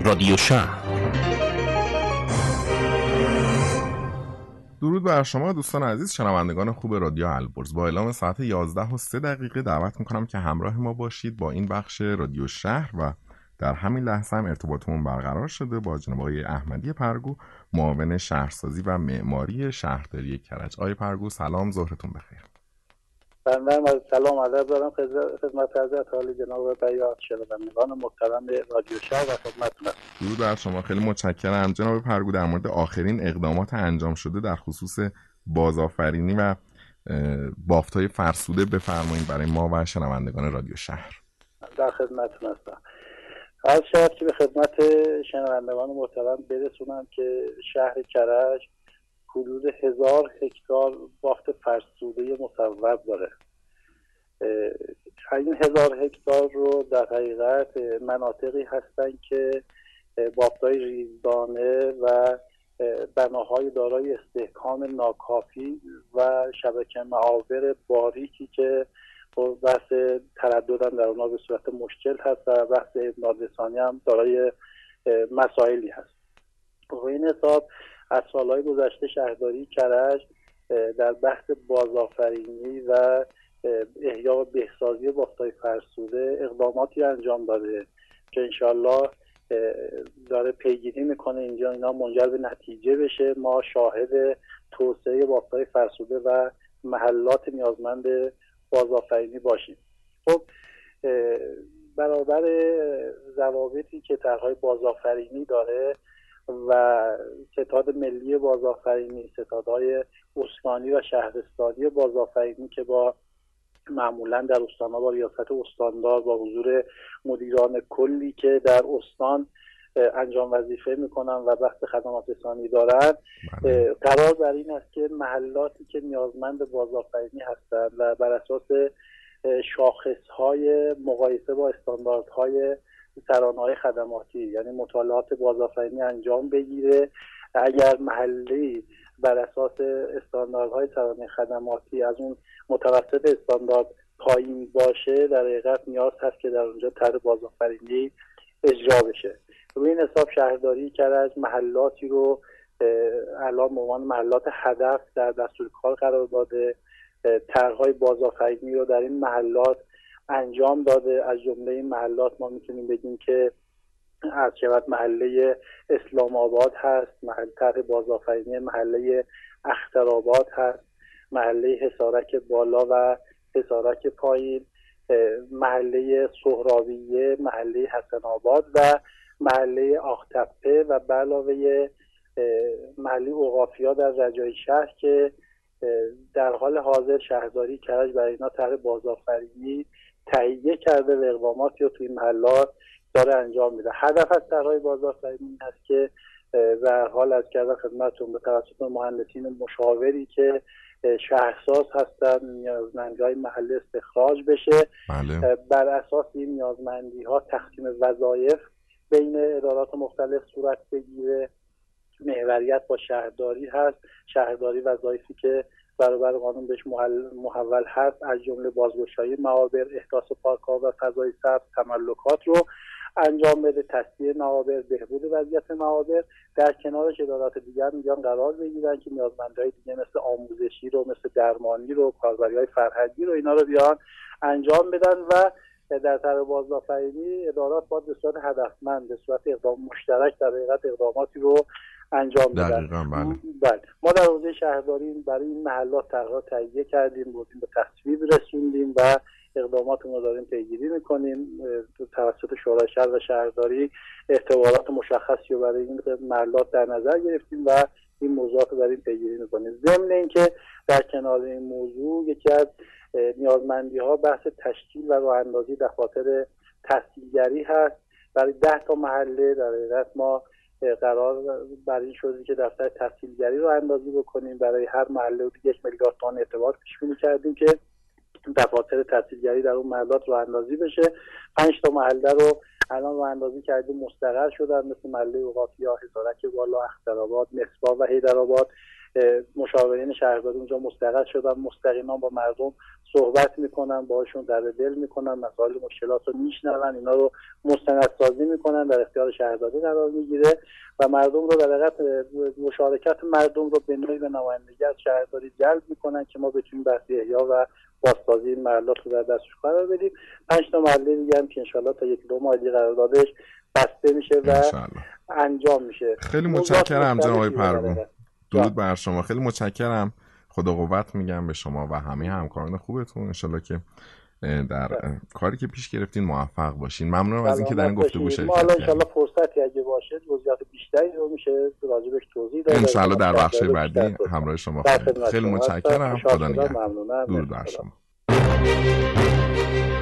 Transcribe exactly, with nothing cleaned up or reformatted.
رادیو شهر. درود بر شما دوستان عزیز شنوندگان خوب رادیو البرز. با اعلام ساعت یازده و سه دقیقه دعوت میکنم که همراه ما باشید با این بخش رادیو شهر و در همین لحظه هم ارتباطمون برقرار شده با جناب آقای احمدی پرگو، معاون شهرسازی و معماری شهرداری کرج. آقای پرگو سلام، ظهرتون بخیر. بنده از سلام ادب دارم خدمت حضرت عالی جناب بیات شنوندگان محترم رادیو شهر و خدمتتون هستم. درود بر شما، خیلی متشکرم جناب پرگو. در مورد آخرین اقدامات انجام شده در خصوص بازآفرینی و بافت‌های فرسوده بفرمایید برای ما و شنوندگان رادیو شهر. در خدمتتون هستم. از شرط که به خدمت شنوندگان محترم برسونم که شهر کرج حدود هزار هکتار بافت فرسوده مصوب داره. این هزار هکتار رو در حقیقت مناطقی هستن که بافت‌های ریزدانه و بناهای دارای استحکام ناکافی و شبکه معابر باریکی که بحث تردد هم در اونها به صورت مشکل هست و بحث امداد رسانی هم دارای مسائلی هست. و این حساب از سالهای گذشته شهرداری کرج در بحث بازآفرینی و احیا و بهسازی بافت‌های فرسوده اقداماتی انجام داده که انشالله داره پیگیری میکنه اینجا اینا منجر به نتیجه بشه. ما شاهد توسعه بافت‌های فرسوده و محلات نیازمند بازآفرینی باشیم. خب برابر ضوابطی که طرح‌های بازآفرینی داره و ستاد ملی بازآفرینی، ستادهای استانی و شهرستانی بازآفرینی که با معمولا در استان‌ها با ریاست استاندار با حضور مدیران کلی که در استان انجام وظیفه میکنن و بحث خدمات رسانی دارن، قرار بر این است که محلاتی که نیازمند بازآفرینی هستند و بر اساس شاخصهای مقایسه با استانداردهای ترانه‌های خدماتی یعنی مطالعات بازآفرینی انجام بگیره. اگر محلی بر اساس استانداردهای ترانه خدماتی از اون متوسط استاندارد پایین باشه، در حقیقت نیاز هست که در اونجا طرح بازآفرینی اجرا بشه. روی این حساب شهرداری کرج محلاتی رو الان به عنوان محلات هدف در دستور کار قرار داده، طرح‌های بازآفرینی رو در این محلات انجام داده. از جمله این محلات ما میتونیم بگیم که از شود محله اسلام آباد هست، محل طرح بازآفرینی محله اخترآباد هست، محله حصارک بالا و حصارک پایین، محله سهراویه، محله حسن آباد و محله آختپه و به علاوه محله اوقافیا در رجای شهر که در حال حاضر شهرداری کرج برای اینا طرح بازآفرینی تهیه کرده و اقداماتی رو توی محلات داره انجام میده. هدف از طرح‌های بازآفرینی هست که در حال از کردن خدمتتون به توسط مهندسین مشاوری که شهرساز هستن نیازمندی‌های محل استخراج بشه. بله. بر اساس این نیازمندی‌ها تقسیم وظایف بین ادارات مختلف صورت بگیره. محوریت با شهرداری هست. شهرداری وظایفی که برابر قانون بهش محول هست از جمله بازگشایی معابر، احداث پارک‌ها و فضای سبز، تملکات رو انجام بده، تصفیه معابر، بهبود وضعیت معابر. در کنارش ادارات دیگر میگن قرار بگیرن که نیازمندهای دیگه مثل آموزشی رو، مثل درمانی رو، کاربری‌های فرهنگی رو اینا رو بیان انجام بدن و در طرح بازآفرینی ادارات باید به صورت هدفمند، به صورت اقدام مشترک در حقیقت اقداماتی رو انجام بدن. بله. بله. ما در حوزه شهرداری برای این محلات طرح‌ها تهیه کردیم، بردیم به تصویب رسوندیم و اقداماتمون رو داریم پیگیری میکنیم. توسط شورای شهر و شهرداری اعتبارات مشخصی رو برای این محلات در نظر گرفتیم و این موضوعات رو داریم پیگیری میکنیم. ضمن اینکه در کنار این موضوع یکی از نیازمندی‌ها بحث تشکیل و راه اندازی دفاتر تحصیلگری هست. برای ده تا محله در حقیقت ما قرار برای این شده که دفتر تحصیلگری رو اندازی بکنیم. برای هر محله و یک میلیارد تومان اعتبار پیش بینی کردیم که دفاتر تحصیلگری در اون محلات رو اندازی بشه. پنج تا محله رو الان رو اندازی کردیم مستقر شدن، مثل محله اوقافیا، حصارک بالا، اخترآباد، مصباح و حیدرآباد. مشاورین شهرداری اونجا مستقر شدن، مستقیما با مردم صحبت میکنن، باهاشون در دل میکنن، مسائل مشکلات رو میشنون، اینا رو مستندسازی میکنن، در اختیار شهرداری قرار میگیره و مردم رو در حقیقت مشارکت مردم رو به نوعی به نمایندگی از شهرداری جلب میکنن که ما بتونیم بحث احیا و بازسازی این محلات رو در دستش قرار بدیم. پنج تا محله دیگه هم که انشالله تا یک دو ماه دیگه قراردادش بسته میشه و انشالله انجام میشه. خیلی متشکرم جناب آقای پروین. درود بر شما. خیلی متشکرم. خدا قوت میگم به شما و همه همکاران خوبتون. انشالله که در کاری که پیش گرفتین موفق باشین. ممنونم از اینکه در این گفتگو شرکت کردین. ما انشالله فرصتی اگه باشه جزئیات بیشتری رو میشه راجبش توضیح داد. انشالله در بخش بعدی همراه شما خواهیم. خیلی متشکرم. خدا نگهدار. درود بر شما.